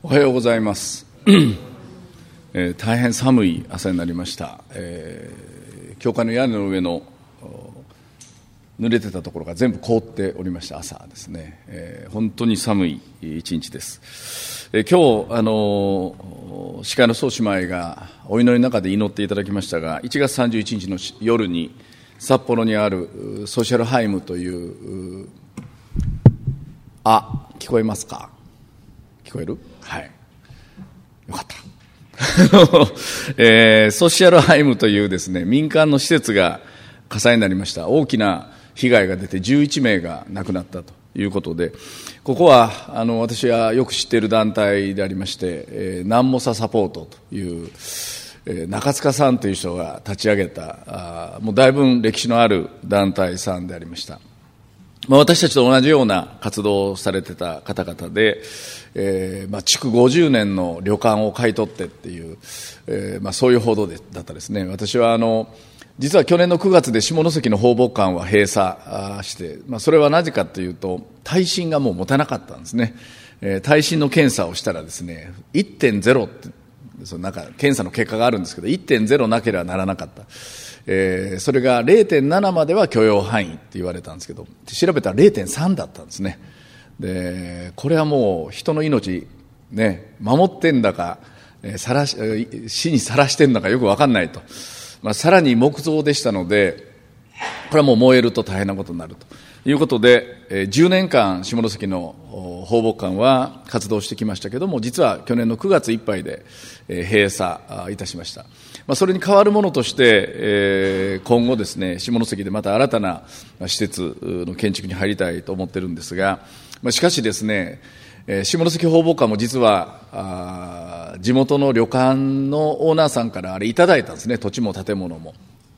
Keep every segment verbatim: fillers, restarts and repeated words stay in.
おはようございます、えー、大変寒い朝になりました、えー、教会の屋根の上の濡れてたところが全部凍っておりました朝ですね、えー、本当に寒い一日です、えー、今日あの司会の宗姉妹がお祈りの中で祈っていただきましたが、いちがつさんじゅういちにちの夜に札幌にあるソーシャルハイムという、あ、聞こえますか？聞こえる？はい、よかったえー、ソーシャルハイムというですね、民間の施設が火災になりました。大きな被害が出てじゅういちめいが亡くなったということで、ここはあの私はよく知っている団体でありまして、えー、南モササポートという、えー、中塚さんという人が立ち上げた、あもうだいぶ歴史のある団体さんでありました。まあ、私たちと同じような活動をされてた方々で、えーまあ、築ごじゅうねんの旅館を買い取ってっていう、えーまあ、そういう報道でだったですね。私はあの実は去年のくがつで下関の放牧館は閉鎖して、まあ、それはなぜかというと耐震がもう持たなかったんですね、えー、耐震の検査をしたらですね いってんゼロ ってそのなんか検査の結果があるんですけど いってんゼロ なければならなかった、えー、それが れいてんなな までは許容範囲って言われたんですけど、調べたら れいてんさん だったんですね。でこれはもう人の命、ね、守ってんだか、えー、さらし死にさらしてんだかよく分かんないと、まあ、さらに木造でしたので、これはもう燃えると大変なことになるということで、えー、じゅうねんかん下関の放牧館は活動してきましたけども、実は去年のくがついっぱいで、えー、閉鎖いたしました。まあ、それに代わるものとして、えー、今後ですね、下関でまた新たな施設の建築に入りたいと思っているんですが、まあ、しかしですね、えー、下関放牧館も実はあ地元の旅館のオーナーさんからあれいただいたんですね、土地も建物も。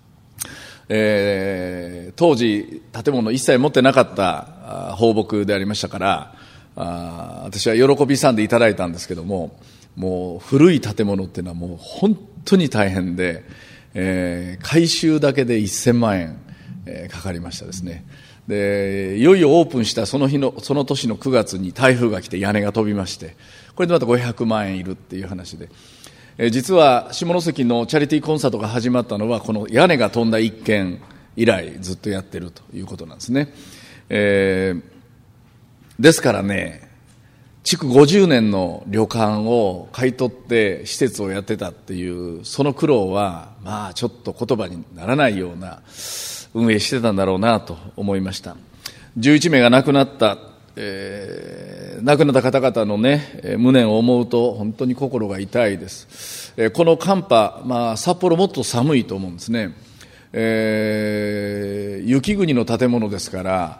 えー、当時建物一切持ってなかった放牧でありましたから、あ私は喜びさんでいただいたんですけども、もう古い建物っていうのはもう本当に大変で、えー、改修だけでせんまんえん、えー、かかりましたですね。でいよいよオープンしたその日のその年のくがつに台風が来て屋根が飛びまして、これでまたごひゃくまんえんいるっていう話で、えー、実は下関のチャリティーコンサートが始まったのはこの屋根が飛んだ一件以来ずっとやってるということなんですね。えー、ですからね、築ごじゅうねんの旅館を買い取って施設をやってたっていうその苦労はまあちょっと言葉にならないような運営してたんだろうなと思いました。じゅういちめいが亡くなった、えー、亡くなった方々のね無念を思うと本当に心が痛いです。えー、この寒波、まあ、札幌もっと寒いと思うんですね。えー、雪国の建物ですから、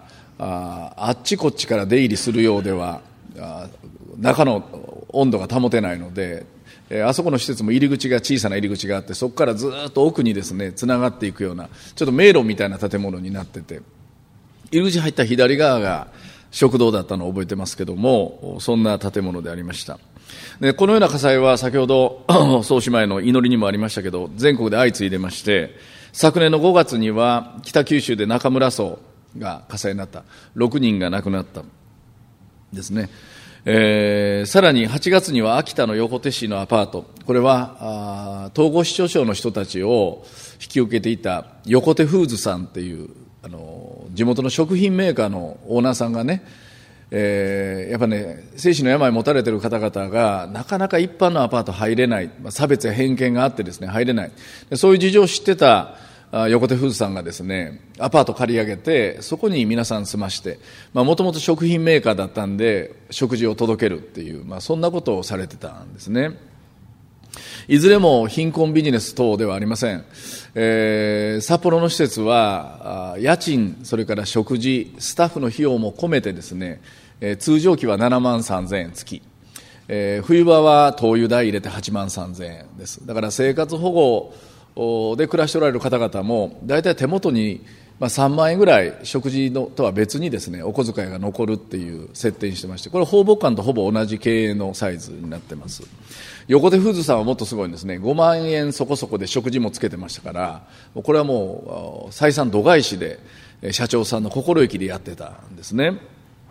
あ, あっちこっちから出入りするようではあ中の温度が保てないので、えー、あそこの施設も入り口が小さな入り口があって、そこからずっと奥にですねつながっていくようなちょっと迷路みたいな建物になってて、入り口入った左側が食堂だったのを覚えてますけども、そんな建物でありました。でこのような火災は先ほど宗姉妹の祈りにもありましたけど、全国で相次いでまして、昨年のごがつには北九州で中村荘が火災になった、ろくにんが亡くなったですね。えー、さらにはちがつには秋田の横手市のアパート、これはあ統合失調症の人たちを引き受けていた横手フーズさんっていうあの地元の食品メーカーのオーナーさんがね、えー、やっぱね生死の病を持たれている方々がなかなか一般のアパート入れない、差別や偏見があってですね入れない、そういう事情を知ってた横手フーズさんがですねアパート借り上げて、そこに皆さん住まして、もともと食品メーカーだったんで食事を届けるっていう、まあ、そんなことをされてたんですね。いずれも貧困ビジネス等ではありません。えー、札幌の施設は家賃、それから食事、スタッフの費用も込めてですね、えー、通常期はななまんさんぜんえん月、えー、冬場は灯油代入れてはちまんさんぜんえんです。だから生活保護で暮らしておられる方々も大体手元にさんまんえんぐらい食事のとは別にですねお小遣いが残るっていう設定にしてまして、これ放牧館とほぼ同じ経営のサイズになってます。横手フーズさんはもっとすごいんですね。ごまんえんそこそこで食事もつけてましたから、これはもう採算度外視で社長さんの心意気でやってたんですね。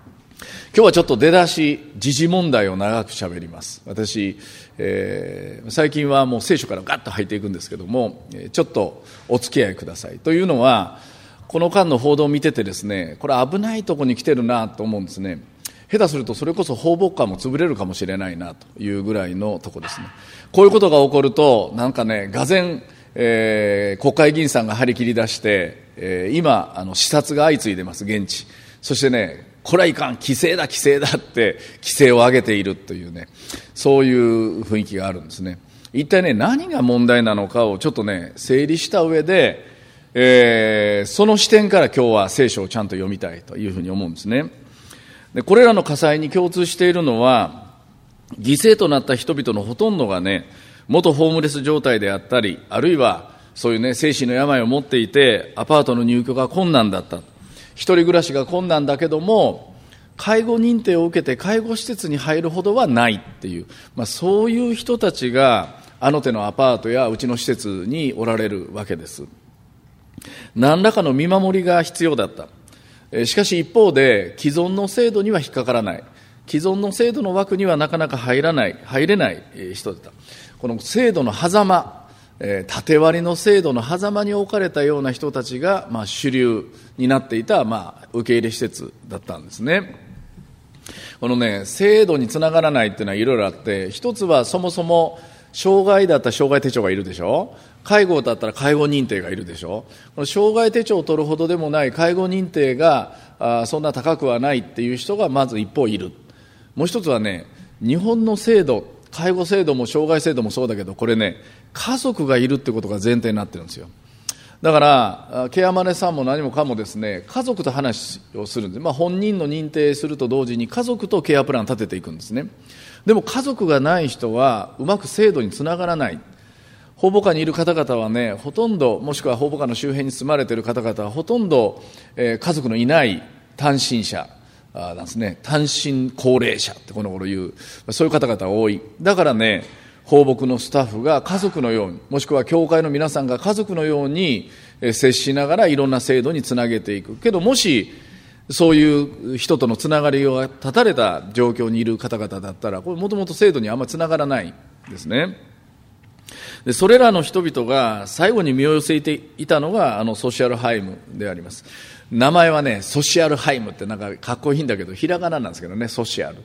今日はちょっと出だし、時事問題を長く喋ります。私、えー、最近はもう聖書からガッと入っていくんですけども、ちょっとお付き合いください。というのは、この間の報道を見ててですね、これ危ないところに来てるなと思うんですね。下手するとそれこそ放牧館も潰れるかもしれないなというぐらいのとこですね。こういうことが起こると、なんかね、がぜん、えー、国会議員さんが張り切り出して、えー、今あの視察が相次いでます、現地。そしてね、これはいかん、規制だ規制だって規制を上げているというね、そういう雰囲気があるんですね。一体ね、何が問題なのかをちょっとね、整理した上で、えー、その視点から今日は聖書をちゃんと読みたいというふうに思うんですね。で、これらの火災に共通しているのは、犠牲となった人々のほとんどがね、元ホームレス状態であったり、あるいはそういうね、精神の病を持っていて、アパートの入居が困難だった。一人暮らしが困難だけども、介護認定を受けて介護施設に入るほどはないっていう、まあ、そういう人たちがあの手のアパートやうちの施設におられるわけです。何らかの見守りが必要だった。しかし一方で既存の制度には引っかからない、既存の制度の枠にはなかなか入らない入れない人だった。この制度の狭間、縦割りの制度の狭間に置かれたような人たちが、まあ、主流になっていた、まあ、受け入れ施設だったんですね。このね、制度につながらないっていうのはいろいろあって、一つはそもそも障害だったら障害手帳がいるでしょ。介護だったら介護認定がいるでしょ。この障害手帳を取るほどでもない介護認定があそんな高くはないっていう人がまず一方いる。もう一つはね、日本の制度、介護制度も障害制度もそうだけど、これね、家族がいるってことが前提になってるんですよ。だからケアマネさんも何もかもですね、家族と話をするんです。まあ、本人の認定すると同時に家族とケアプラン立てていくんですね。でも家族がない人はうまく制度につながらない。放牧家にいる方々はね、ほとんど、もしくは放牧家の周辺に住まれている方々はほとんど、えー、家族のいない単身者なんですね。単身高齢者ってこの頃言う、そういう方々が多い。だからね、放牧のスタッフが家族のように、もしくは教会の皆さんが家族のように接しながらいろんな制度につなげていく。けどもしそういう人とのつながりが断たれた状況にいる方々だったら、これもともと制度にあんまりつながらないですね。で、それらの人々が最後に身を寄せていたのがあのソシアルハイムであります。名前はね、ソシアルハイムってなんかかっこいいんだけど、ひらがななんですけどね、ソシアル。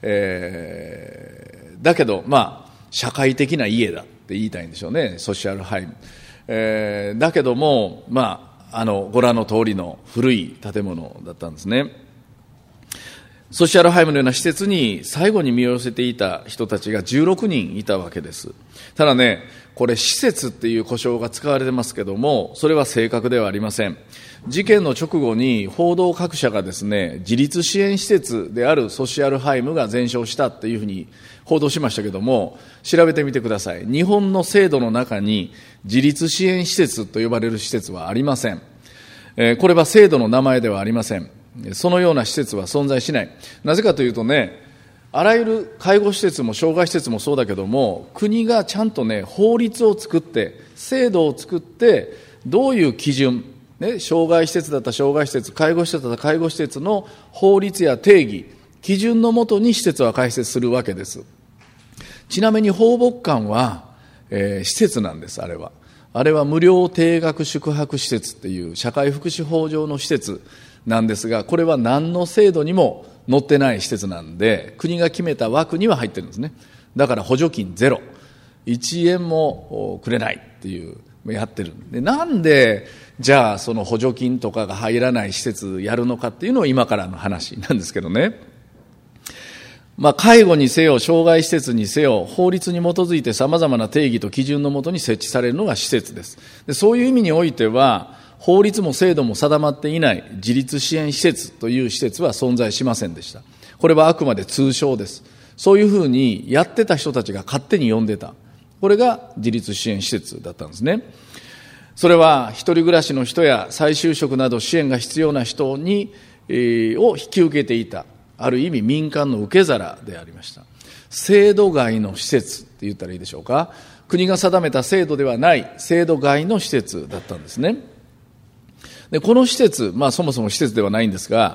えー、だけど、まあ、社会的な家だって言いたいんでしょうね、ソシアルハイム。えー、だけども、まあ、あの、ご覧の通りの古い建物だったんですね。ソシアルハイムのような施設に最後に身を寄せていた人たちがじゅうろくにんいたわけです。ただね、これ施設っていう呼称が使われてますけども、それは正確ではありません。事件の直後に報道各社がですね、自立支援施設であるソシアルハイムが全焼したっていうふうに報道しましたけども、調べてみてください。日本の制度の中に自立支援施設と呼ばれる施設はありません。えー、これは制度の名前ではありません。そのような施設は存在しない。なぜかというとね、あらゆる介護施設も障害施設もそうだけども、国がちゃんとね、法律を作って、制度を作って、どういう基準、ね、障害施設だったら障害施設、介護施設だったら介護施設の法律や定義、基準のもとに施設は開設するわけです。ちなみに放牧館は、えー、施設なんです、あれは。あれは無料定額宿泊施設っていう社会福祉法上の施設なんですが、これは何の制度にも載ってない施設なんで、国が決めた枠には入ってるんですね。だから補助金ゼロ、いちえんもくれないっていうやってる。で、なんでじゃあその補助金とかが入らない施設やるのかっていうのを今からの話なんですけどね。まあ、介護にせよ障害施設にせよ法律に基づいて様々な定義と基準のもとに設置されるのが施設です。で、そういう意味においては法律も制度も定まっていない自立支援施設という施設は存在しませんでした。これはあくまで通称です。そういうふうにやってた人たちが勝手に呼んでた。これが自立支援施設だったんですね。それは一人暮らしの人や再就職など支援が必要な人に、えー、を引き受けていた。ある意味民間の受け皿でありました。制度外の施設って言ったらいいでしょうか。国が定めた制度ではない制度外の施設だったんですね。で、この施設、まあそもそも施設ではないんですが、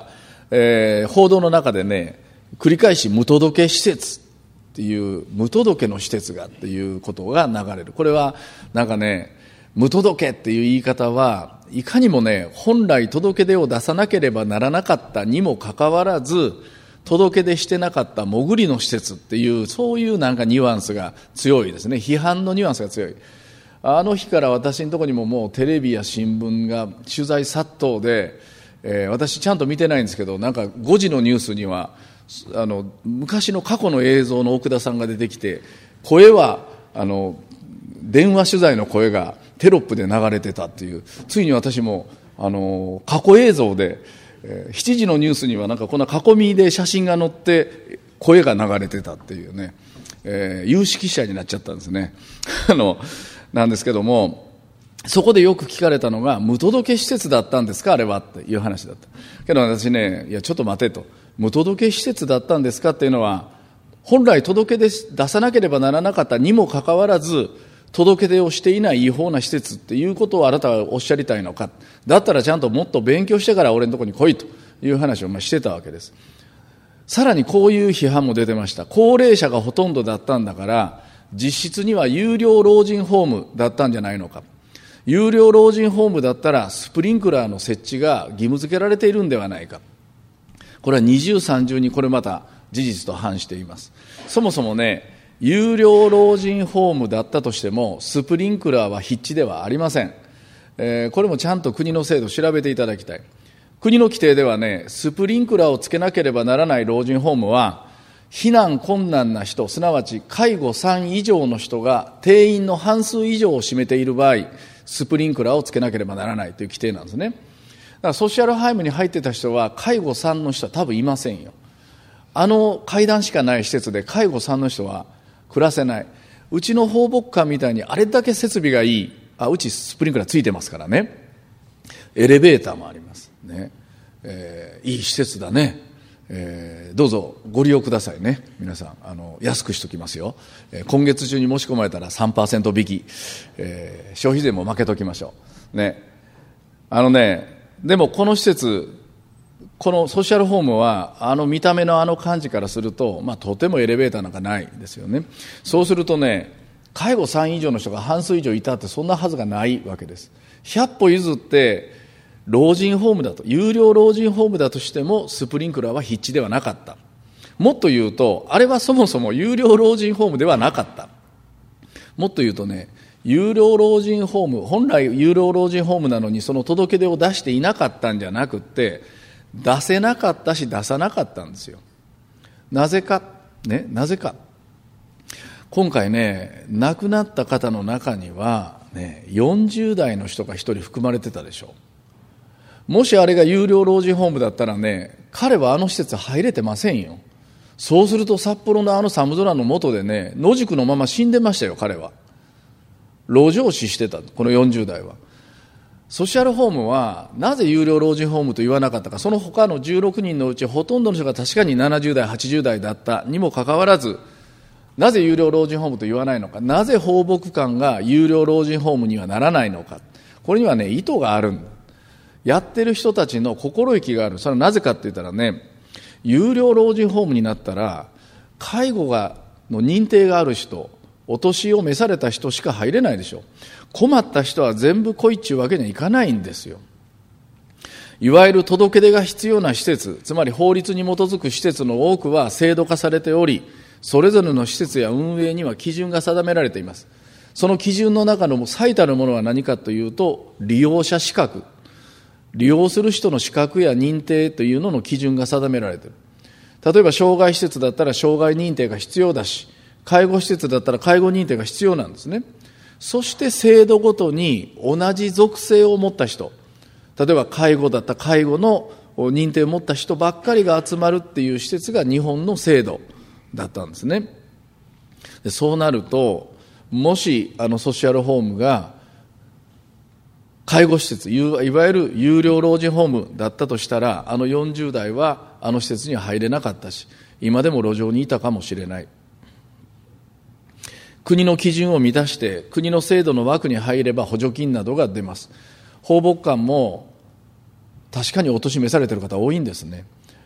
えー、報道の中でね、繰り返し無届け施設っていう無届けの施設がっていうことが流れる。これはなんかね、無届けっていう言い方はいかにもね、本来届け出を出さなければならなかったにもかかわらず届け出してなかった潜りの施設っていう、そういうなんかニュアンスが強いですね。批判のニュアンスが強い。あの日から私のところにももうテレビや新聞が取材殺到で、えー、私ちゃんと見てないんですけど、なんかごじのニュースにはあの昔の過去の映像の奥田さんが出てきて、声はあの電話取材の声がテロップで流れてたっていう、ついに私もあの過去映像で、えー、しちじのニュースにはなんかこんな囲みで写真が載って声が流れてたっていうね、えー、有識者になっちゃったんですねあのなんですけども、そこでよく聞かれたのが、無届け施設だったんですかあれはっていう話だったけど、私ね、いやちょっと待てと、無届け施設だったんですかっていうのは、本来届け出出さなければならなかったにもかかわらず届け出をしていない違法な施設っていうことをあなたはおっしゃりたいのか、だったらちゃんともっと勉強してから俺のところに来いという話をまあしてたわけです。さらにこういう批判も出てました。高齢者がほとんどだったんだから実質には有料老人ホームだったんじゃないのか。有料老人ホームだったらスプリンクラーの設置が義務付けられているんではないか。これは二重三重にこれまた事実と反しています。そもそもね、有料老人ホームだったとしてもスプリンクラーは必置ではありません。えー、これもちゃんと国の制度を調べていただきたい。国の規定ではね、スプリンクラーをつけなければならない老人ホームは避難困難な人、すなわち介護さん以上の人が定員の半数以上を占めている場合、スプリンクラーをつけなければならないという規定なんですね。だからソーシャルハイムに入ってた人は介護さんの人は多分いませんよ。あの階段しかない施設で介護さんの人は暮らせない。うちの放牧館みたいにあれだけ設備がいい、あ、うちスプリンクラーついてますからね。エレベーターもありますね。えー、いい施設だね。えー、どうぞご利用くださいね。皆さんあの安くしときますよ。えー、今月中に申し込まれたら さんパーセント 引き、えー、消費税も負けときましょうね。あのね、でもこの施設、このソーシャルホームはあの見た目のあの感じからすると、まあ、とてもエレベーターなんかないですよね。そうするとね、介護さん以上の人が半数以上いたってそんなはずがないわけです。ひゃっぽ譲って老人ホームだと、有料老人ホームだとしてもスプリンクラーは必置ではなかった。もっと言うと、あれはそもそも有料老人ホームではなかった。もっと言うとね、有料老人ホーム、本来有料老人ホームなのにその届け出を出していなかったんじゃなくって、出せなかったし出さなかったんですよ。なぜか、ね、なぜか。今回ね、亡くなった方の中には、ね、よんじゅう代の人が一人含まれてたでしょう。もしあれが有料老人ホームだったらね、彼はあの施設入れてませんよ。そうすると札幌のあの寒空の下でね、野宿のまま死んでましたよ、彼は。路上死してた、このよんじゅう代は。ソーシャルホームはなぜ有料老人ホームと言わなかったか。その他のじゅうろくにんのうちほとんどの人が確かにななじゅう代はちじゅう代だったにもかかわらず、なぜ有料老人ホームと言わないのか、なぜ放牧館が有料老人ホームにはならないのか、これにはね、意図があるんだ。やってる人たちの心意気がある。それはなぜかって言ったらね、有料老人ホームになったら介護がの認定がある人、お年を召された人しか入れないでしょ。困った人は全部来いっちゅうわけにはいかないんですよ。いわゆる届け出が必要な施設、つまり法律に基づく施設の多くは制度化されており、それぞれの施設や運営には基準が定められています。その基準の中の最たるものは何かというと、利用者資格、利用する人の資格や認定というのの基準が定められている。例えば障害施設だったら障害認定が必要だし、介護施設だったら介護認定が必要なんですね。そして制度ごとに同じ属性を持った人、例えば介護だったら介護の認定を持った人ばっかりが集まるっていう施設が日本の制度だったんですね。でそうなると、もしあのソーシャルホームが介護施設、いわゆる有料老人ホームだったとしたら、あのよんじゅう代はあの施設には入れなかったし、今でも路上にいたかもしれない。国の基準を満たして国の制度の枠に入れば補助金などが出ます。放牧館も確かにお年召されている方多いんですね。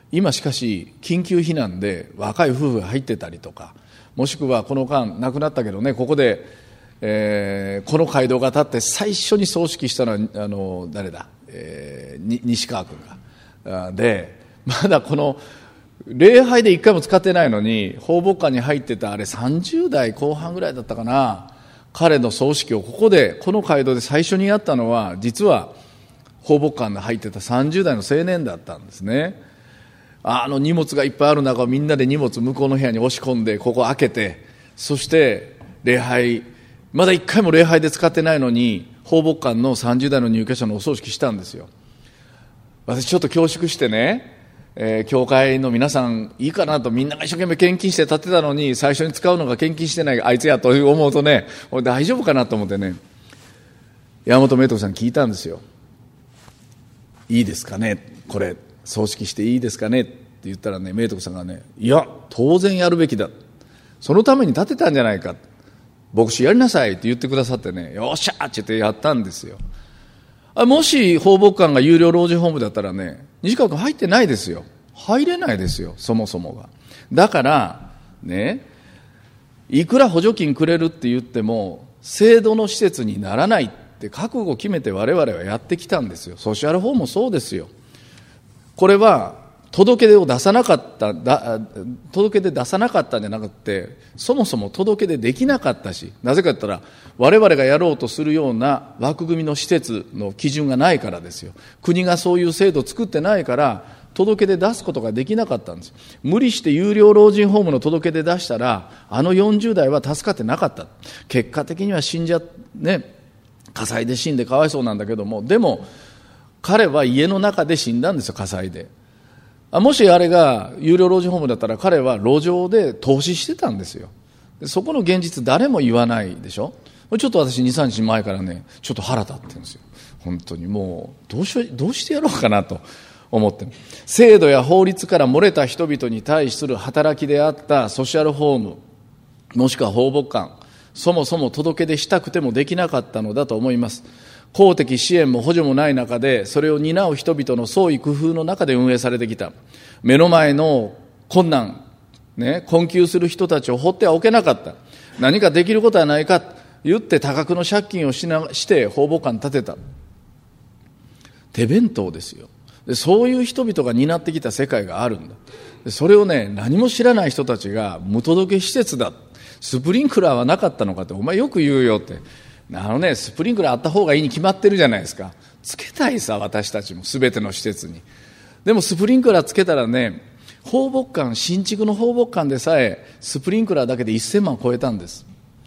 今しかし緊急避難で若い夫婦が入ってたりとか、もしくはこの間亡くなったけどね、ここで、えー、この街道が立って最初に葬式したのはあの誰だ、えー、西川君がで、まだこの礼拝で一回も使ってないのに放牧館に入ってたあれさんじゅう代後半ぐらいだったかな、彼の葬式をここでこの街道で最初にやったのは実は放牧館に入ってたさんじゅう代の青年だったんですね。あの荷物がいっぱいある中をみんなで荷物向こうの部屋に押し込んでここ開けて、そして礼拝、まだ一回も礼拝で使ってないのに放牧館のさんじゅう代の入居者のお葬式したんですよ。私ちょっと恐縮してね、えー、教会の皆さんいいかなと、みんなが一生懸命献金して建てたのに最初に使うのが献金してないあいつやと思うとね、俺大丈夫かなと思ってね、山本明徳さんに聞いたんですよ。いいですかね、これ葬式していいですかねって言ったらね、明徳さんがね、いや当然やるべきだ、そのために建てたんじゃないか、牧師やりなさいって言ってくださってね、よっしゃーって言ってやったんですよ。あ、もし放牧館が有料老人ホームだったらね、西川君入ってないですよ。入れないですよ、そもそもが。だからね、いくら補助金くれるって言っても制度の施設にならないって覚悟を決めて我々はやってきたんですよ。ソーシャルホームもそうですよ。これは届け出を出さなかっただ届け出出さなかったんじゃなくて、そもそも届け出できなかったし、なぜかと言ったら我々がやろうとするような枠組みの施設の基準がないからですよ。国がそういう制度を作ってないから届け出出すことができなかったんです。無理して有料老人ホームの届け出出したらあのよんじゅう代は助かってなかった。結果的には死んじゃね、火災で死んでかわいそうなんだけども、でも彼は家の中で死んだんですよ、火災で。もしあれが有料老人ホームだったら彼は路上で凍死してたんですよ。そこの現実誰も言わないでしょ。ちょっと私 にさんにちまえからね、ちょっと腹立ってるんですよ。本当にもうどうしどうしてやろうかなと思ってる。制度や法律から漏れた人々に対する働きであったソシャルホーム、もしくは放牧館、そもそも届け出したくてもできなかったのだと思います。公的支援も補助もない中で、それを担う人々の創意工夫の中で運営されてきた。目の前の困難、ね、困窮する人たちを放ってはおけなかった。何かできることはないかと言って多額の借金をしなして放牧館建てた。手弁当ですよ。でそういう人々が担ってきた世界があるんだ。でそれをね、何も知らない人たちが無届け施設だ、スプリンクラーはなかったのかって、お前よく言うよって。あのね、スプリンクラーあった方がいいに決まってるじゃないですか。つけたいさ、私たちも全ての施設に。でもスプリンクラーつけたらね、放牧館、新築の放牧館でさえスプリンクラーだけでせんまん超えたんです。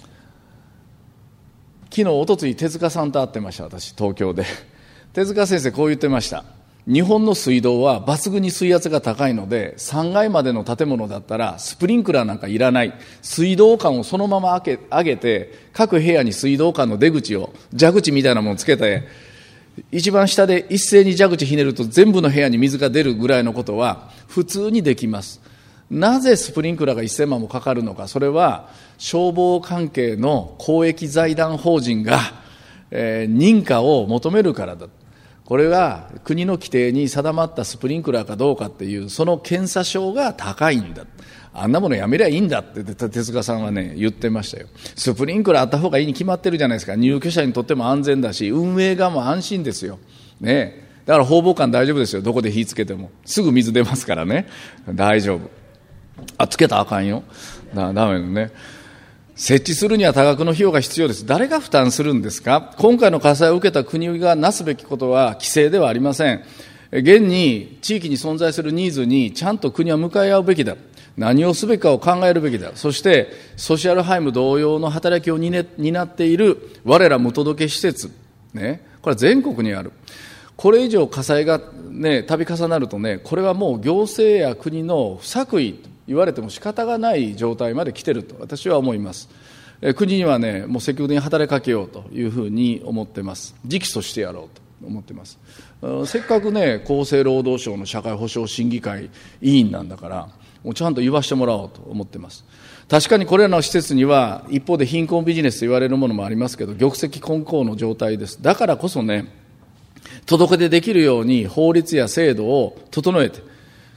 昨日おとつい手塚さんと会ってました、私東京で。手塚先生こう言ってました。日本の水道は抜群に水圧が高いので、さんがいまでの建物だったらスプリンクラーなんかいらない。水道管をそのまま開け上げて、各部屋に水道管の出口を蛇口みたいなものをつけて、一番下で一斉に蛇口ひねると全部の部屋に水が出るぐらいのことは普通にできます。なぜスプリンクラーがせんまんもかかるのか。それは消防関係の公益財団法人が、えー、認可を求めるからだ。これは国の規定に定まったスプリンクラーかどうかっていうその検査証が高いんだ。あんなものやめりゃいいんだって手塚さんはね言ってましたよ。スプリンクラーあった方がいいに決まってるじゃないですか。入居者にとっても安全だし、運営側も安心ですよね。だから放牧館大丈夫ですよ。どこで火つけてもすぐ水出ますからね、大丈夫。あ、つけたらあかんよ、だダメだね。設置するには多額の費用が必要です。誰が負担するんですか。今回の火災を受けた国がなすべきことは規制ではありません。現に地域に存在するニーズにちゃんと国は向かい合うべきだ。何をすべきかを考えるべきだ。そしてソシャルハイム同様の働きを担っている我ら無届け施設、ね、これは全国にある。これ以上火災が、ね、度重なるとね、これはもう行政や国の不作為と言われても仕方がない状態まで来ていると私は思います。え国にはね、もう積極的に働きかけようというふうに思っています。直訴してやろうと思っています。せっかくね、厚生労働省の社会保障審議会委員なんだから、もうちゃんと言わせてもらおうと思っています。確かにこれらの施設には一方で貧困ビジネスと言われるものもありますけど、玉石混交の状態です。だからこそね、届け出できるように法律や制度を整えて、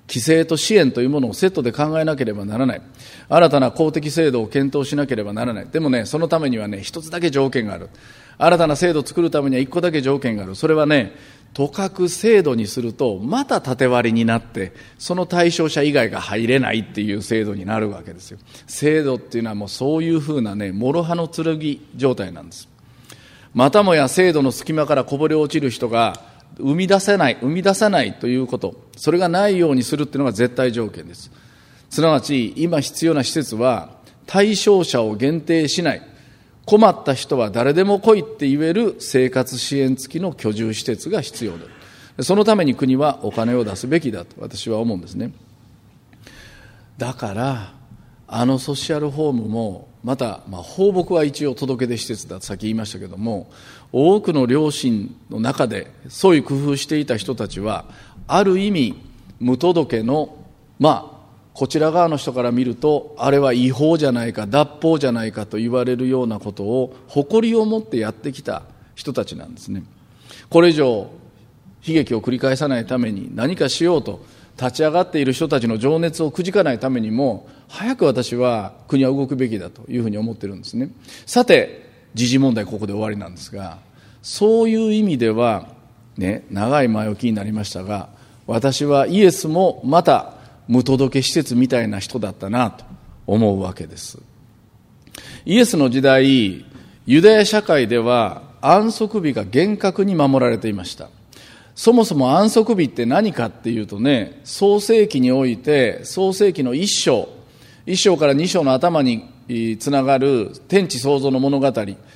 規制と支援というものをセットで考えなければならない。新たな公的制度を検討しなければならない。でもね、そのためにはね、一つだけ条件がある。新たな制度を作るためには一個だけ条件がある。それはね、とかく制度にするとまた縦割りになって、その対象者以外が入れないっていう制度になるわけですよ。制度っていうのはもうそういうふうなね、諸刃の剣状態なんです。またもや制度の隙間からこぼれ落ちる人が生み出せない、生み出さないということ、それがないようにするっていうのが絶対条件です。すなわち、今必要な施設は対象者を限定しない、困った人は誰でも来いって言える生活支援付きの居住施設が必要だ。そのために国はお金を出すべきだと私は思うんですね。だからあのソシャルホームもまた、まあ、放牧は一応届け出施設だとさっき言いましたけども、多くの両親の中でそういう工夫していた人たちはある意味無届けの、まあこちら側の人から見るとあれは違法じゃないか、脱法じゃないかと言われるようなことを誇りを持ってやってきた人たちなんですね。これ以上悲劇を繰り返さないために何かしようと立ち上がっている人たちの情熱をくじかないためにも、早く私は国は動くべきだというふうに思ってるんですね。さて、時事問題ここで終わりなんですが、そういう意味ではね、長い前置きになりましたが、私はイエスもまた無届け施設みたいな人だったなと思うわけです。イエスの時代、ユダヤ社会では安息日が厳格に守られていました。そもそも安息日って何かっていうとね、創世記において創世記の一章一章から二章の頭につながる天地創造の物語、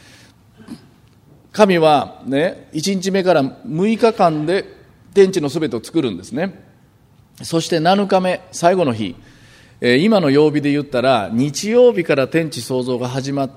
神はね、一日目から六日間で天地のすべてを作るんですね。そしてなのかめ、最後の日、今の曜日で言ったら日曜日から天地創造が始まって、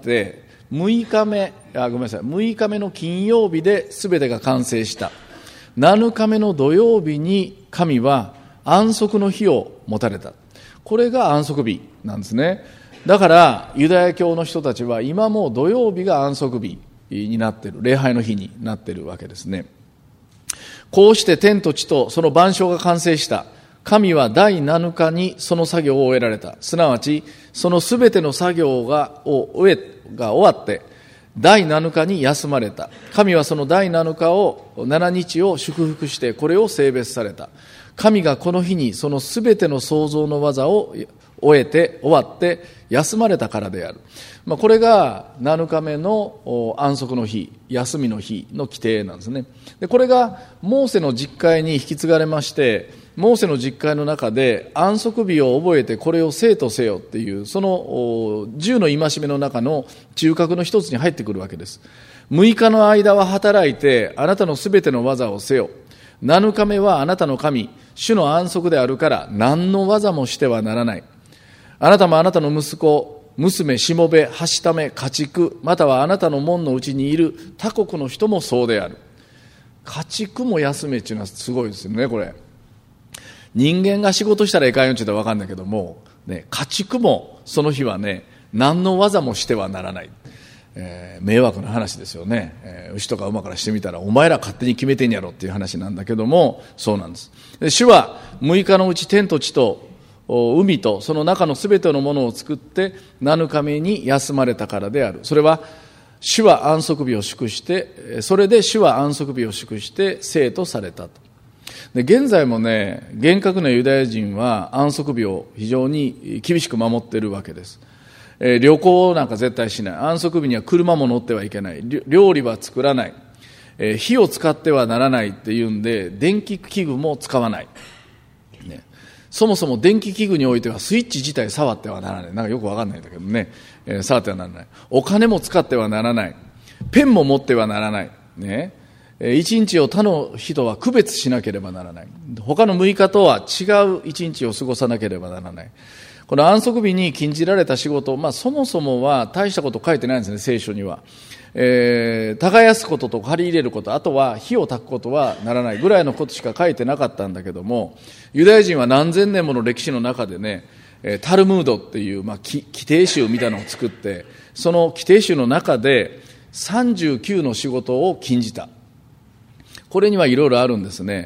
むいかめあごめんなさいむいかめの金曜日で全てが完成した。なのかめの土曜日に神は安息の日を持たれた。これが安息日なんですね。だからユダヤ教の人たちは今も土曜日が安息日になっている、礼拝の日になっているわけですね。こうして天と地とその万象が完成した。神は第なのかにその作業を終えられた。すなわちそのすべての作業がを終えが終わって第なのかに休まれた。神はその第なのかをななにちを祝福してこれを聖別された。神がこの日にそのすべての創造の技を終えて終わって休まれたからである。まあ、これがなのかめの安息の日、休みの日の規定なんですね。でこれがモーセの実会に引き継がれまして、モーセの実会の中で安息日を覚えてこれを生とせよっていうその十の戒めの中の中核の一つに入ってくるわけです。むいかの間は働いてあなたのすべての技をせよ。なのかめはあなたの神主の安息であるから何の技もしてはならない。あなたもあなたの息子娘しもべはしため家畜またはあなたの門のうちにいる他国の人もそうである。家畜も休めっていうのはすごいですよね。これ人間が仕事したらいかんよって言ったら分かんないけども、ね、家畜もその日はね何の技もしてはならない、えー、迷惑な話ですよね、えー、牛とか馬からしてみたらお前ら勝手に決めてんやろっていう話なんだけども、そうなんです。で主はむいかのうち天と地と海とその中のすべてのものを作ってなのかめに休まれたからである。それは主は安息日を祝してそれで主は安息日を祝して聖とされたと。で現在もね、厳格なユダヤ人は安息日を非常に厳しく守っているわけです。えー、旅行なんか絶対しない。安息日には車も乗ってはいけない。料理は作らない。えー、火を使ってはならないっていうんで、電気器具も使わない。ね、そもそも電気器具においてはスイッチ自体触ってはならない。なんかよくわかんないんだけどね、えー、触ってはならない。お金も使ってはならない。ペンも持ってはならない。ね。一日を他の日とは区別しなければならない。他のむいかとは違う一日を過ごさなければならない。この安息日に禁じられた仕事、まあそもそもは大したこと書いてないんですね、聖書には。えー、耕すことと借り入れること、あとは火を焚くことはならないぐらいのことしか書いてなかったんだけども、ユダヤ人は何千年もの歴史の中でね、タルムードっていう、まあ、規定集みたいなのを作って、その規定集の中でさんじゅうきゅうの仕事を禁じた。これにはいろいろあるんですね。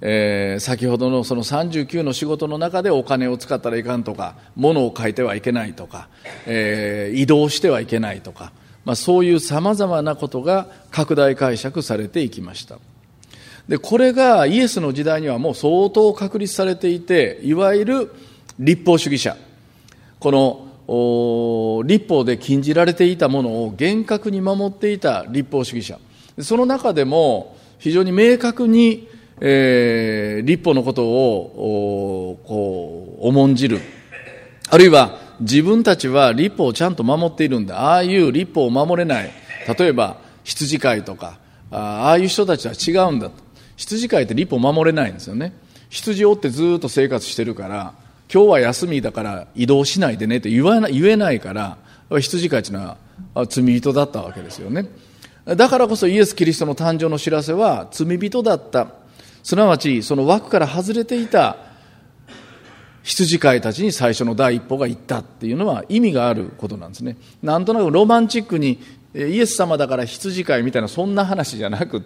えー、先ほどのそのさんじゅうきゅうの仕事の中でお金を使ったらいかんとか、物を書いてはいけないとか、えー、移動してはいけないとか、まあ、そういうさまざまなことが拡大解釈されていきました。で、これがイエスの時代にはもう相当確立されていて、いわゆる律法主義者、この律法で禁じられていたものを厳格に守っていた律法主義者、その中でも非常に明確に、えー、律法のことをこう重んじる、あるいは自分たちは律法をちゃんと守っているんだ、ああいう律法を守れない、例えば羊飼いとか、ああいう人たちは違うんだと。羊飼いって律法を守れないんですよね。羊を追ってずっと生活してるから、今日は休みだから移動しないでねって言わな言えないから、羊飼いというのは罪人だったわけですよね。だからこそイエス・キリストの誕生の知らせは罪人だった、すなわちその枠から外れていた羊飼いたちに最初の第一歩が行ったっていうのは意味があることなんですね。なんとなくロマンチックにイエス様だから羊飼いみたいなそんな話じゃなくって、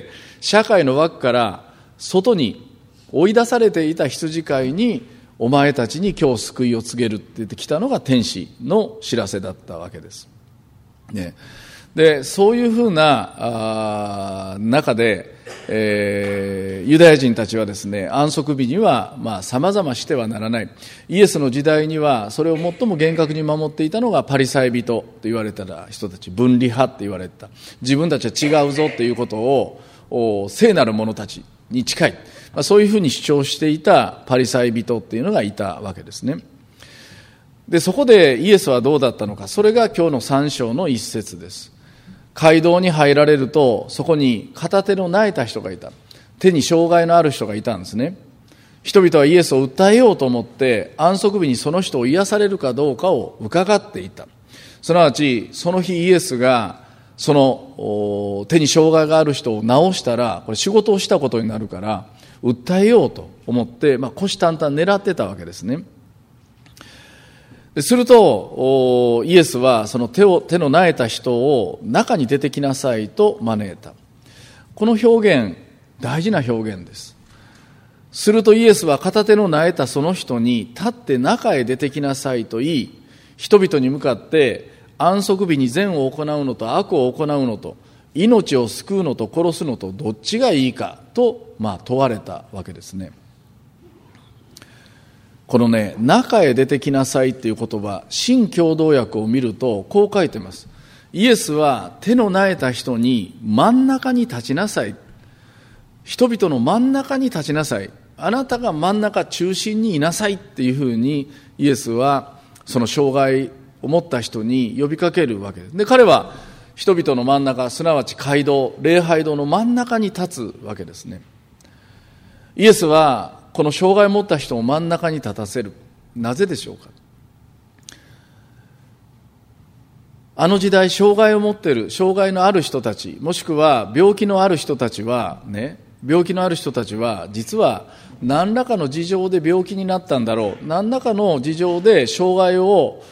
社会の枠から外に追い出されていた羊飼いに、お前たちに今日救いを告げるって言ってきたのが天使の知らせだったわけです、ね。で、そういうふうな中で、えー、ユダヤ人たちはですね、安息日にはまあ様々してはならない。イエスの時代にはそれを最も厳格に守っていたのがパリサイ人と言われた人たち、分離派って言われた、自分たちは違うぞっていうことを聖なる者たちに近い、まあ、そういうふうに主張していたパリサイ人っていうのがいたわけですね。で、そこでイエスはどうだったのか、それが今日のさん章の一節です。街道に入られると、そこに片手の舛えた人がいた。手に障害のある人がいたんですね。人々はイエスを訴えようと思って、安息日にその人を癒されるかどうかを伺っていた。すなわち、その日イエスが、その手に障害がある人を治したら、これ仕事をしたことになるから、訴えようと思って、まあ、虎視眈々狙ってたわけですね。するとイエスはその手を手の舛えた人を中に出てきなさいと招いた。この表現、大事な表現です。するとイエスは片手の舛えたその人に、立って中へ出てきなさいと言い、人々に向かって、安息日に善を行うのと悪を行うのと、命を救うのと殺すのとどっちがいいかと、まあ、問われたわけですね。このね、中へ出てきなさいっていう言葉、新共同訳を見るとこう書いてます。イエスは手の舛えた人に真ん中に立ちなさい。人々の真ん中に立ちなさい。あなたが真ん中中心にいなさいっていうふうにイエスはその障害を持った人に呼びかけるわけです。で、彼は人々の真ん中、すなわち街道、礼拝堂の真ん中に立つわけですね。イエスはこの障害を持った人を真ん中に立たせる。なぜでしょうか。あの時代、障害を持っている、障害のある人たち、もしくは病気のある人たちはね、病気のある人たちは実は何らかの事情で病気になったんだろう、何らかの事情で障害を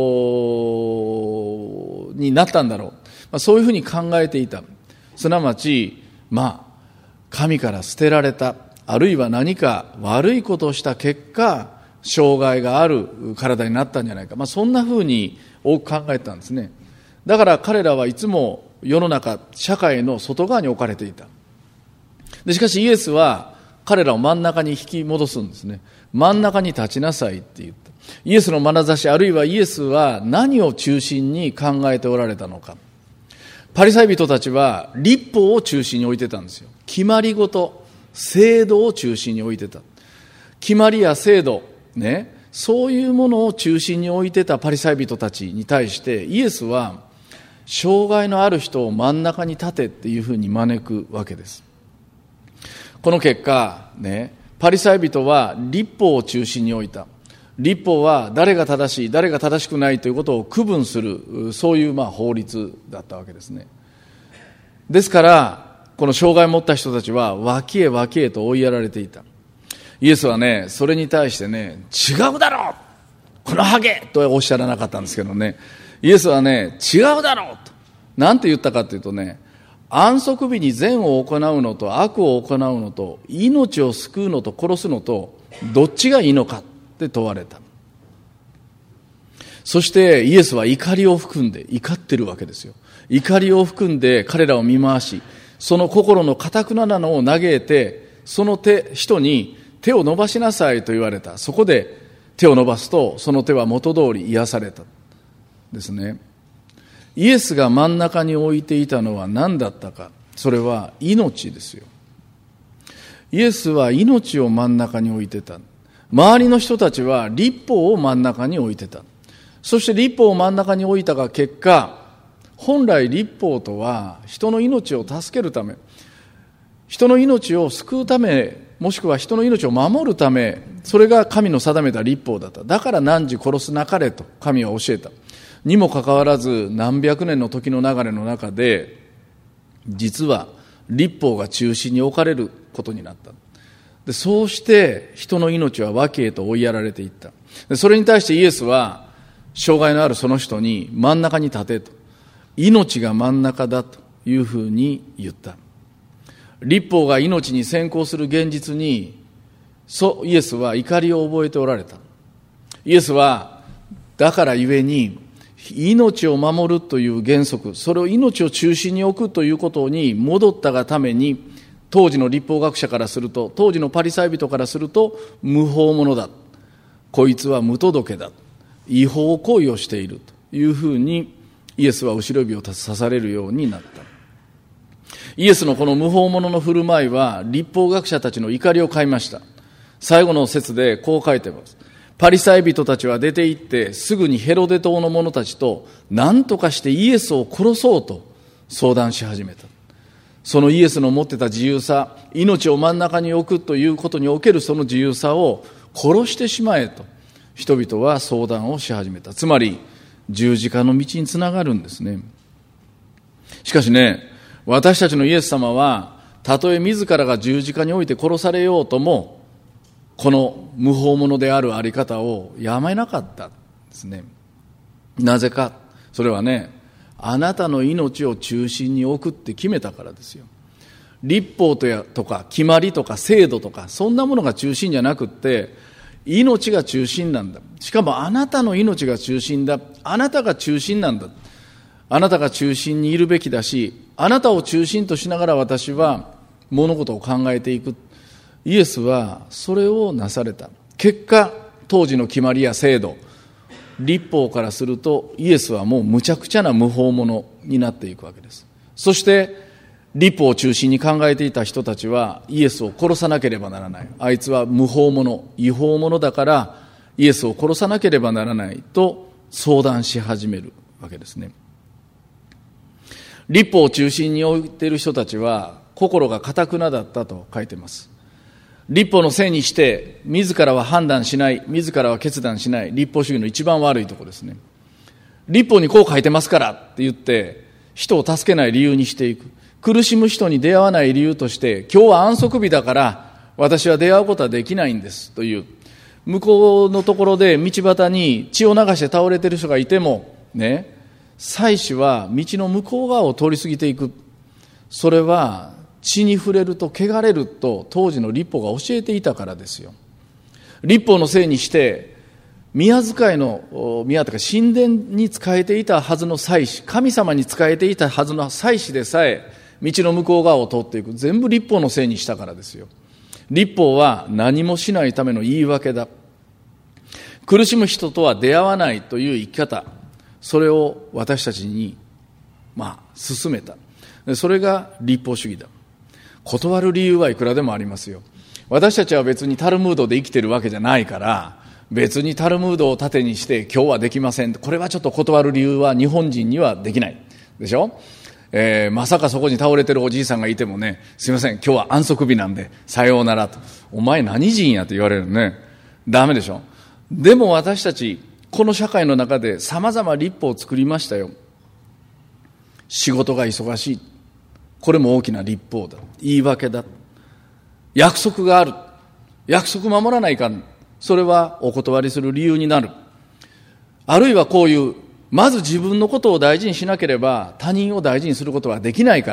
になったんだろう、まあ、そういうふうに考えていた。すなわち、まあ神から捨てられた、あるいは何か悪いことをした結果、障害がある体になったんじゃないか、まあ、そんなふうに多く考えたんですね。だから彼らはいつも世の中、社会の外側に置かれていた。でしかしイエスは彼らを真ん中に引き戻すんですね。真ん中に立ちなさいって言った。イエスの眼差し、あるいはイエスは何を中心に考えておられたのか。パリサイ人たちは律法を中心に置いてたんですよ。決まり事、制度を中心に置いてた。決まりや制度、ね、そういうものを中心に置いてたパリサイ人たちに対してイエスは障害のある人を真ん中に立てっていうふうに招くわけです。この結果、ね、パリサイ人は律法を中心に置いた。律法は誰が正しい、誰が正しくないということを区分する、そういうまあ法律だったわけですね。ですから、この障害を持った人たちは脇へ脇へと追いやられていた。イエスはね、それに対してね、違うだろう、このハゲとはおっしゃらなかったんですけどね、イエスはね、違うだろうと、なんて言ったかというとね、 安息日に善を行うのと悪を行うのと、命を救うのと殺すのと、どっちがいいのかって問われた。そしてイエスは怒りを含んで、怒ってるわけですよ。怒りを含んで彼らを見回し、その心の堅くななのを嘆いて、その手人に手を伸ばしなさいと言われた。そこで手を伸ばすと、その手は元通り癒されたですね。イエスが真ん中に置いていたのは何だったか。それは命ですよ。イエスは命を真ん中に置いてた。周りの人たちは律法を真ん中に置いてた。そして律法を真ん中に置いたが結果、本来律法とは人の命を助けるため、人の命を救うため、もしくは人の命を守るため、それが神の定めた律法だった。だから汝殺すなかれと神は教えた。にもかかわらず何百年の時の流れの中で、実は律法が中心に置かれることになった。でそうして人の命は脇へと追いやられていった。でそれに対してイエスは障害のあるその人に真ん中に立てと、命が真ん中だというふうに言った。律法が命に先行する現実に、そうイエスは怒りを覚えておられた。イエスはだからゆえに命を守るという原則、それを命を中心に置くということに戻ったがために、当時の律法学者からすると、当時のパリサイ人からすると、無法者だ、こいつは無届けだ、違法行為をしているというふうにイエスは後ろ指を刺されるようになった。イエスのこの無法者の振る舞いは律法学者たちの怒りを買いました。最後の節でこう書いています。パリサイ人たちは出て行ってすぐにヘロデ島の者たちと何とかしてイエスを殺そうと相談し始めた。そのイエスの持ってた自由さ、命を真ん中に置くということにおけるその自由さを殺してしまえと人々は相談をし始めた。つまり十字架の道につながるんですね。しかしね、私たちのイエス様はたとえ自らが十字架において殺されようとも、この無法者であるあり方をやめなかったんですね。なぜか、それはね、あなたの命を中心に置くって決めたからですよ。律法とやとか決まりとか制度とかそんなものが中心じゃなくって、命が中心なんだ。しかもあなたの命が中心だ。あなたが中心なんだ。あなたが中心にいるべきだし、あなたを中心としながら私は物事を考えていく。イエスはそれをなされた。結果、当時の決まりや制度、律法からするとイエスはもうむちゃくちゃな無法者になっていくわけです。そして律法を中心に考えていた人たちはイエスを殺さなければならない。あいつは無法者、違法者だからイエスを殺さなければならないと相談し始めるわけですね。律法を中心に置いている人たちは心が堅くなだったと書いています。律法のせいにして自らは判断しない、自らは決断しない、律法主義の一番悪いところですね。律法にこう書いてますからって言って人を助けない理由にしていく。苦しむ人に出会わない理由として、今日は安息日だから私は出会うことはできないんですという。向こうのところで道端に血を流して倒れている人がいてもね、祭司は道の向こう側を通り過ぎていく。それは血に触れると汚れると当時の律法が教えていたからですよ。律法のせいにして宮使いの宮とか神殿に仕えていたはずの祭司、神様に仕えていたはずの祭司でさえ道の向こう側を通っていく。全部律法のせいにしたからですよ。律法は何もしないための言い訳だ。苦しむ人とは出会わないという生き方、それを私たちにまあ進めた。それが律法主義だ。断る理由はいくらでもありますよ。私たちは別にタルムードで生きてるわけじゃないから、別にタルムードを盾にして今日はできません、これはちょっと断る理由は日本人にはできないでしょ。えー、まさかそこに倒れてるおじいさんがいてもね、すいません今日は安息日なんでさようならと、お前何人やと言われるね。ダメでしょ。でも私たちこの社会の中で様々律法を作りましたよ。仕事が忙しい、これも大きな律法だ。言い訳だ。約束がある、約束守らないかん、それはお断りする理由になる。あるいはこういう、まず自分のことを大事にしなければ他人を大事にすることはできないから、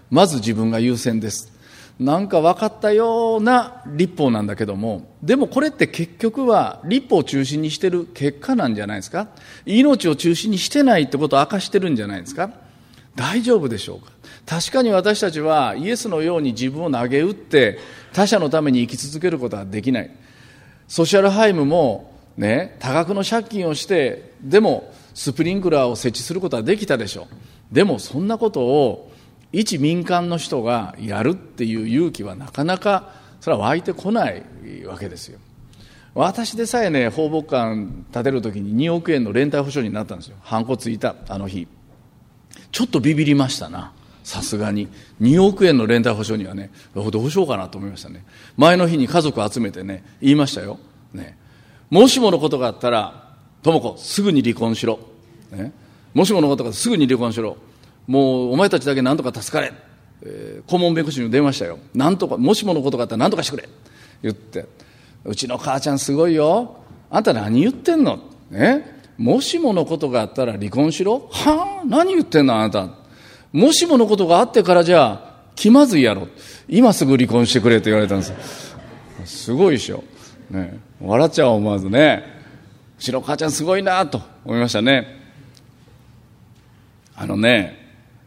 まず自分が優先です。なんか分かったような律法なんだけども、でもこれって結局は律法を中心にしてる結果なんじゃないですか。命を中心にしてないってことを明かしてるんじゃないですか。大丈夫でしょうか。確かに私たちはイエスのように自分を投げ打って他者のために生き続けることはできない。ソシャルハイムもね、多額の借金をしてでもスプリンクラーを設置することはできたでしょう。でもそんなことを一民間の人がやるっていう勇気はなかなかそれは湧いてこないわけですよ。私でさえね、放牧館建てるときににおくえんの連帯保証人になったんですよ。ハンコついたあの日。ちょっとビビりましたな。さすがににおくえんの連帯保証人はね、どうしようかなと思いましたね。前の日に家族集めてね、言いましたよ、ね、もしものことがあったら智子すぐに離婚しろ、ね、もしものことがあったらすぐに離婚しろ、もうお前たちだけ何とか助かれ、えー、顧問弁護士に電話したよ。なんとかもしものことがあったら何とかしてくれ言って、うちの母ちゃんすごいよ、あんた何言ってんの、ね、もしものことがあったら離婚しろ、はあ、何言ってんのあなた、もしものことがあってからじゃあ気まずいやろ、今すぐ離婚してくれと言われたんですよ。すごいでしょ、ね、笑っちゃう思わずね、うちの母ちゃんすごいなと思いましたね。あのね、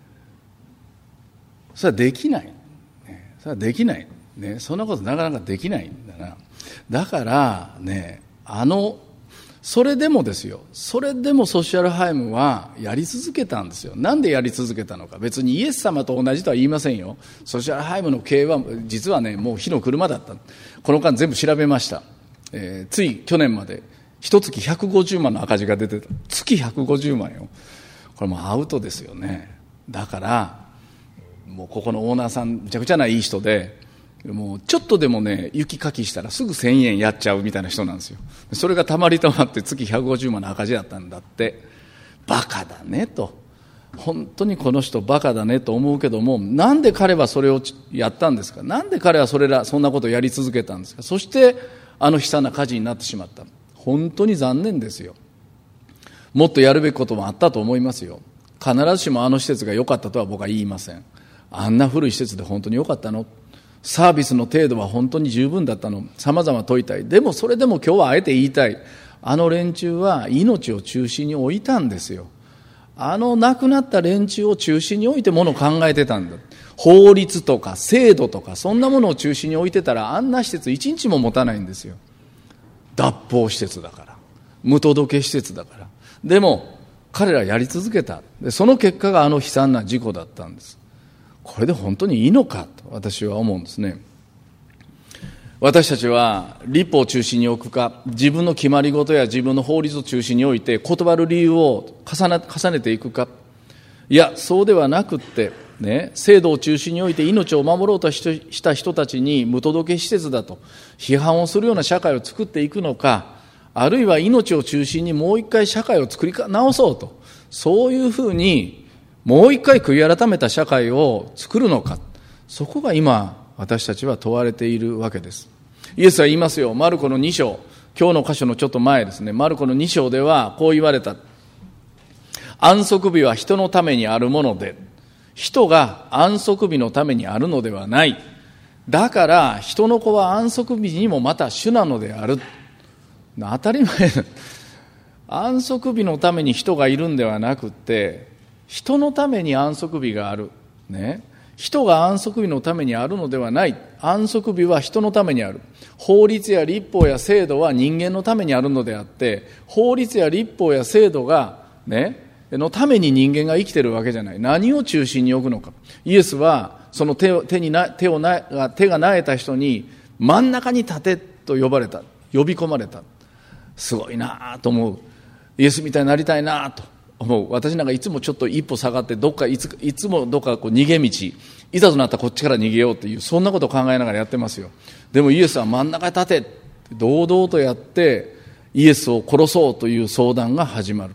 それはできない、ね、それはできない、ね、そんなことなかなかできないんだな。だからね、あのそれでもですよ、それでもソシャルハイムはやり続けたんですよ。なんでやり続けたのか、別にイエス様と同じとは言いませんよ。ソシャルハイムの経営は実はね、もう火の車だった。この間全部調べました、えー、つい去年まで一月ひゃくごじゅうまんの赤字が出てた。月ひゃくごじゅうまんよ。これもうアウトですよね。だからもうここのオーナーさんむちゃくちゃないい人で、もうちょっとでもね雪かきしたらすぐせんえんやっちゃうみたいな人なんですよ。それがたまりたまって月ひゃくごじゅうまんの赤字だったんだって。バカだねと、本当にこの人バカだねと思うけども、なんで彼はそれをやったんですか。なんで彼はそれらそんなことをやり続けたんですか。そしてあの悲惨な火事になってしまった。本当に残念ですよ。もっとやるべきこともあったと思いますよ。必ずしもあの施設が良かったとは僕は言いません。あんな古い施設で本当に良かったの、サービスの程度は本当に十分だったの、様々問いたい。でもそれでも今日はあえて言いたい。あの連中は命を中心に置いたんですよ。あの亡くなった連中を中心に置いてものを考えてたんだ。法律とか制度とかそんなものを中心に置いてたら、あんな施設一日も持たないんですよ。脱法施設だから、無届け施設だから。でも彼らやり続けた。でその結果があの悲惨な事故だったんです。これで本当にいいのかと私は思うんですね。私たちは律法を中心に置くか、自分の決まり事や自分の法律を中心に置いて断る理由を重ね、重ねていくか、いやそうではなくって、ね、制度を中心に置いて命を守ろうとした人たちに無届け施設だと批判をするような社会を作っていくのか、あるいは命を中心にもう一回社会を作り直そうと、そういうふうにもう一回悔い改めた社会を作るのか、そこが今私たちは問われているわけです。イエスは言いますよ。マルコのに章、今日の箇所のちょっと前ですね。マルコのに章ではこう言われた。安息日は人のためにあるもので、人が安息日のためにあるのではない。だから人の子は安息日にもまた主なのである。当たり前だ。安息日のために人がいるんではなくて、人のために安息日がある、ね、人が安息日のためにあるのではない。安息日は人のためにある。法律や律法や制度は人間のためにあるのであって、法律や律法や制度が、ね、のために人間が生きているわけじゃない。何を中心に置くのか。イエスはその手を、手にな、手をな、手がなえた人に真ん中に立てと呼ばれた。呼び込まれた。すごいなと思う。イエスみたいになりたいなと思う。私なんかいつもちょっと一歩下がってどっかいつ、いつもどっかこう逃げ道、いざとなったらこっちから逃げようっていう、そんなことを考えながらやってますよ。でもイエスは真ん中に立て、堂々とやってイエスを殺そうという相談が始まる。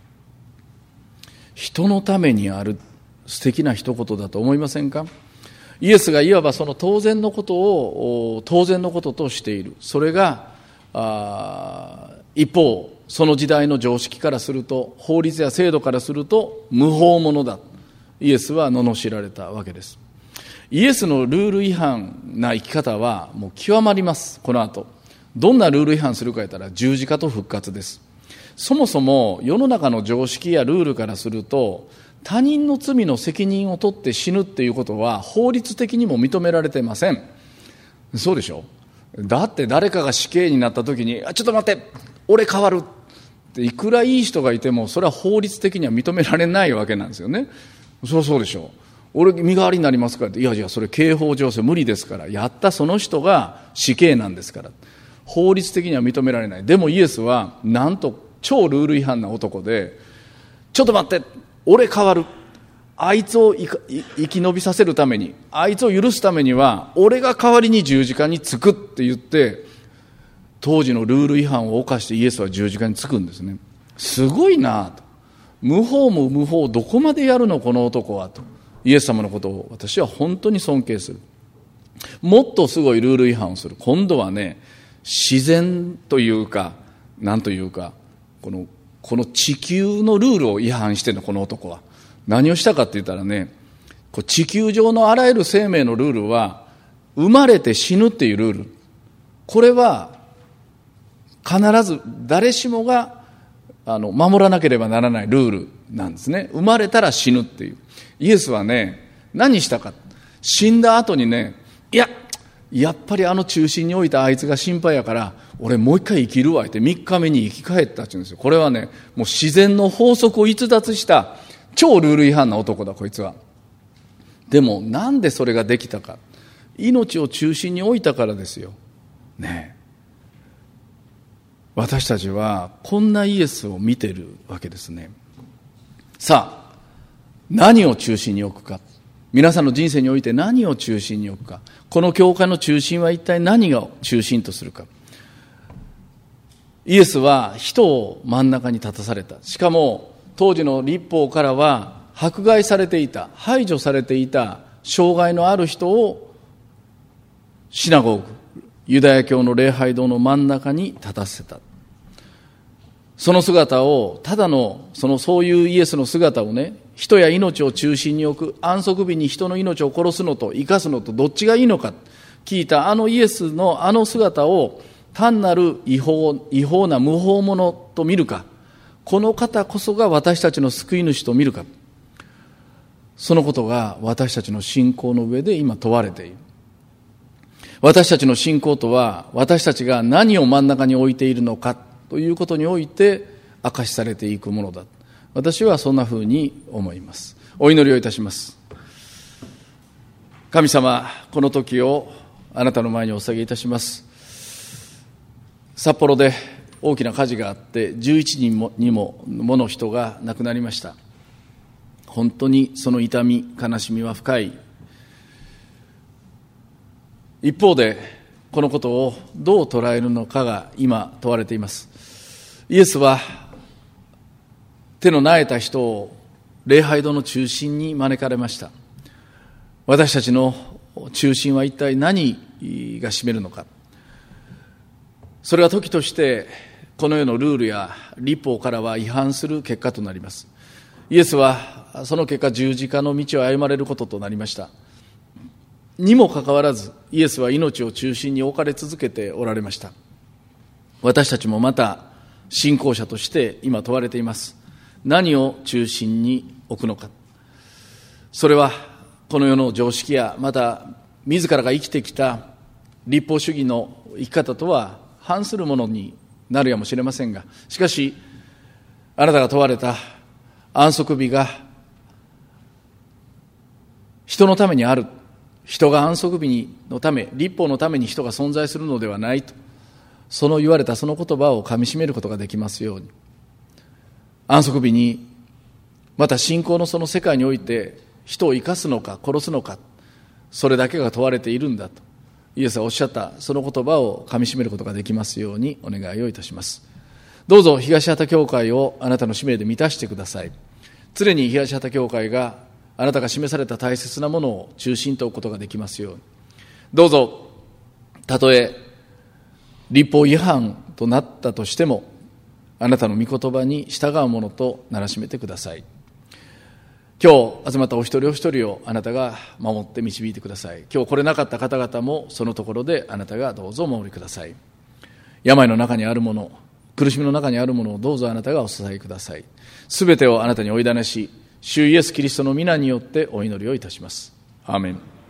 人のためにある、素敵な一言だと思いませんか。イエスがいわばその当然のことを当然のこととしている。それがあ一方その時代の常識からすると、法律や制度からすると無法者だ。イエスは罵られたわけです。 イエスのルール違反な生き方はもう極まります。この後どんなルール違反するか言ったら十字架と復活です。そもそも世の中の常識やルールからすると、他人の罪の責任を取って死ぬっていうことは法律的にも認められてません。そうでしょ。だって誰かが死刑になった時に、あ、ちょっと待って、俺変わるっていくらいい人がいても、それは法律的には認められないわけなんですよね。そうそうでしょ。俺身代わりになりますからって、いやいやそれ刑法上無理ですから、やったその人が死刑なんですから、法律的には認められない。でもイエスはなんと超ルール違反な男で、ちょっと待って、俺変わる、あいつを生き延びさせるために、あいつを許すためには俺が代わりに十字架につくって言って、当時のルール違反を犯してイエスは十字架につくんですね。すごいなと。無法も無法、どこまでやるのこの男はと。イエス様のことを私は本当に尊敬する。もっとすごいルール違反をする。今度はね、自然というか、なんというか、このこの地球のルールを違反してるの、この男は。何をしたかって言ったらね、こう地球上のあらゆる生命のルールは、生まれて死ぬっていうルール。これは、必ず誰しもがあの守らなければならないルールなんですね。生まれたら死ぬっていう。イエスはね、何したか。死んだ後にね、いや、やっぱりあの中心に置いたあいつが心配やから、俺もう一回生きるわってみっかめに生き返ったって言うんですよ。これはね、もう自然の法則を逸脱した超ルール違反な男だ、こいつは。でもなんでそれができたか。命を中心に置いたからですよ。ねえ。私たちはこんなイエスを見てるわけですね。さあ、何を中心に置くか。皆さんの人生において何を中心に置くか。この教会の中心は一体何を中心とするか。イエスは人を真ん中に立たされた。しかも当時の律法からは迫害されていた、排除されていた障害のある人をシナゴーグ、ユダヤ教の礼拝堂の真ん中に立たせた。その姿を、ただのそのそういうイエスの姿をね、人や命を中心に置く、安息日に人の命を殺すのと生かすのとどっちがいいのか聞いたあのイエスのあの姿を単なる違法、違法な無法者と見るか、この方こそが私たちの救い主と見るか、そのことが私たちの信仰の上で今問われている。私たちの信仰とは、私たちが何を真ん中に置いているのかということにおいて明かしされていくものだ。私はそんなふうに思います。お祈りをいたします。神様、この時をあなたの前にお捧げいたします。札幌で大きな火事があってじゅういちにんもにももの人が亡くなりました。本当にその痛み、悲しみは深い。一方でこのことをどう捉えるのかが今問われています。イエスは手の萎えた人を礼拝堂の中心に招かれました。私たちの中心は一体何が占めるのか。それは時としてこの世のルールや律法からは違反する結果となります。イエスはその結果十字架の道を歩まれることとなりました。にもかかわらずイエスは命を中心に置かれ続けておられました。私たちもまた信仰者として今問われています。何を中心に置くのか。それはこの世の常識やまた自らが生きてきた律法主義の生き方とは反するものになるやもしれませんが、しかしあなたが問われた安息日が人のためにある、人が安息日のため、律法のために人が存在するのではないと、その言われたその言葉をかみしめることができますように、安息日にまた信仰のその世界において人を生かすのか殺すのか、それだけが問われているんだとイエスはおっしゃったその言葉をかみしめることができますようにお願いをいたします。どうぞ東畑教会をあなたの使命で満たしてください。常に東畑教会があなたが示された大切なものを中心と置くことができますように。どうぞたとえ律法違反となったとしてもあなたの御言葉に従うものとならしめてください。 今日集まったお一人お一人をあなたが守って導いてください。今日来れなかった方々もそのところであなたがどうぞお守りください。病の中にあるもの、苦しみの中にあるものをどうぞあなたがお支えください。すべてをあなたにお委ねし、主イエスキリストの皆によってお祈りをいたします。アーメン。